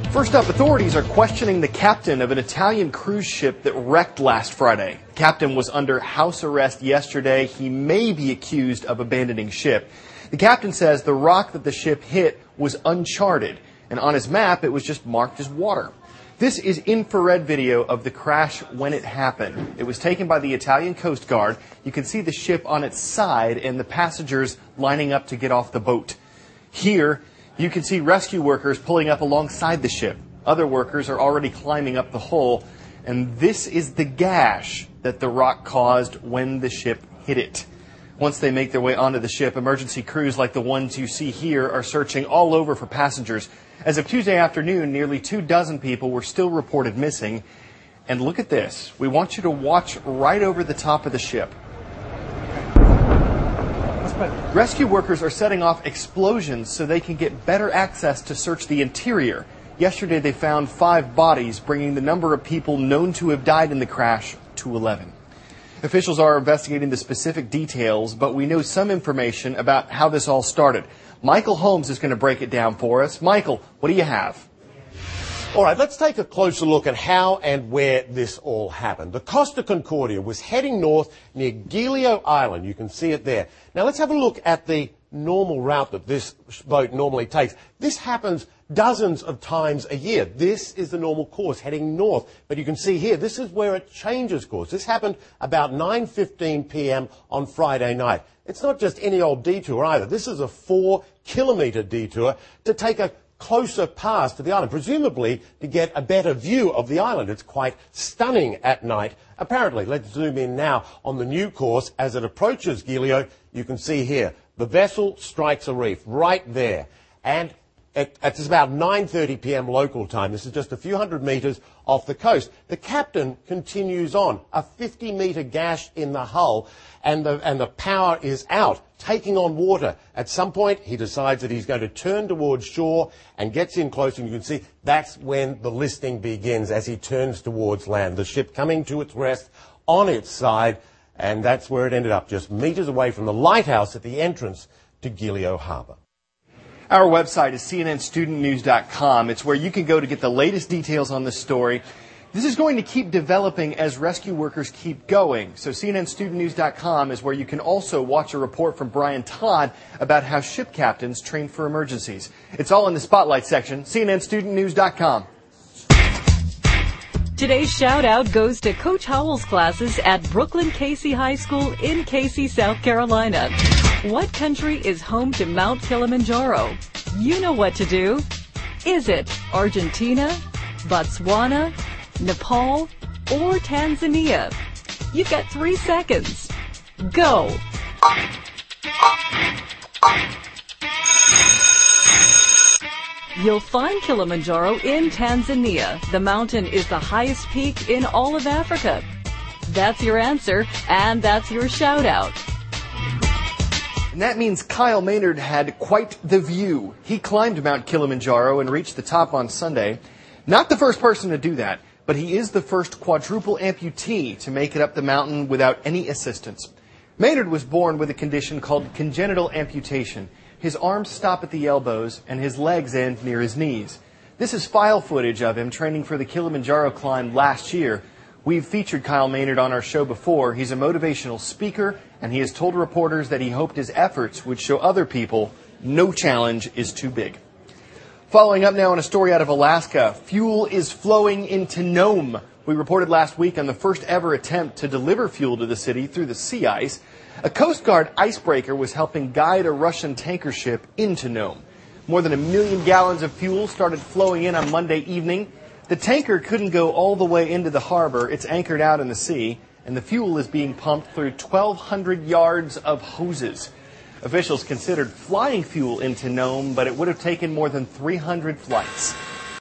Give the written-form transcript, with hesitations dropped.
First up, authorities are questioning the captain of an Italian cruise ship that wrecked last Friday. The captain was under house arrest yesterday. He may be accused of abandoning ship. The captain says the rock that the ship hit was uncharted, and on his map it was just marked as water. This is infrared video of the crash when it happened. It was taken by the Italian Coast Guard. You can see the ship on its side and the passengers lining up to get off the boat. Here, you can see rescue workers pulling up alongside the ship. Other workers are already climbing up the hull, and this is the gash that the rock caused when the ship hit it. Once they make their way onto the ship, emergency crews like the ones you see here are searching all over for passengers. As of Tuesday afternoon, nearly 24 people were still reported missing. And look at this. We want you to watch right over the top of the ship. Rescue workers are setting off explosions so they can get better access to search the interior. Yesterday they found 5 bodies, bringing the number of people known to have died in the crash to 11. Officials are investigating the specific details, but we know some information about how this all started. Michael Holmes is going to break it down for us. Michael, what do you have? All right, let's take a closer look at how and where this all happened. The Costa Concordia was heading north near Giglio Island. You can see it there. Now let's have a look at the normal route that this boat normally takes. This happens dozens of times a year. This is the normal course heading north. But you can see here, this is where it changes course. This happened about 9:15 p.m. on Friday night. It's not just any old detour either. This is a 4-kilometre detour to take a closer pass to the island, presumably to get a better view of the island. It's quite stunning at night, apparently. Let's zoom in now on the new course. As it approaches Giglio, you can see here, the vessel strikes a reef right there. And it's about 9:30 p.m. local time. This is just a few hundred metres off the coast. The captain continues on, a 50-metre gash in the hull, and the power is out, taking on water. At some point, he decides that he's going to turn towards shore and gets in close, and you can see that's when the listing begins as he turns towards land. The ship coming to its rest on its side, and that's where it ended up, just metres away from the lighthouse at the entrance to Giglio Harbour. Our website is cnnstudentnews.com. It's where you can go to get the latest details on this story. This is going to keep developing as rescue workers keep going. So cnnstudentnews.com is where you can also watch a report from Brian Todd about how ship captains train for emergencies. It's all in the Spotlight section, cnnstudentnews.com. Today's shout-out goes to Coach Howell's classes at Brooklyn Casey High School in Casey, South Carolina. What country is home to Mount Kilimanjaro? You know what to do. Is it Argentina, Botswana, Nepal, or Tanzania? You've got 3 seconds. Go! You'll find Kilimanjaro in Tanzania. The mountain is the highest peak in all of Africa. That's your answer, and that's your shout-out. And that means Kyle Maynard had quite the view. He climbed Mount Kilimanjaro and reached the top on Sunday. Not the first person to do that, but he is the first quadruple amputee to make it up the mountain without any assistance. Maynard was born with a condition called congenital amputation. His arms stop at the elbows and his legs end near his knees. This is file footage of him training for the Kilimanjaro climb last year. We've featured Kyle Maynard on our show before. He's a motivational speaker, and he has told reporters that he hoped his efforts would show other people no challenge is too big. Following up now on a story out of Alaska, fuel is flowing into Nome. We reported last week on the first ever attempt to deliver fuel to the city through the sea ice. A Coast Guard icebreaker was helping guide a Russian tanker ship into Nome. More than 1 million gallons of fuel started flowing in on Monday evening. The tanker couldn't go all the way into the harbor. It's anchored out in the sea, and the fuel is being pumped through 1,200 yards of hoses. Officials considered flying fuel into Nome, but it would have taken more than 300 flights.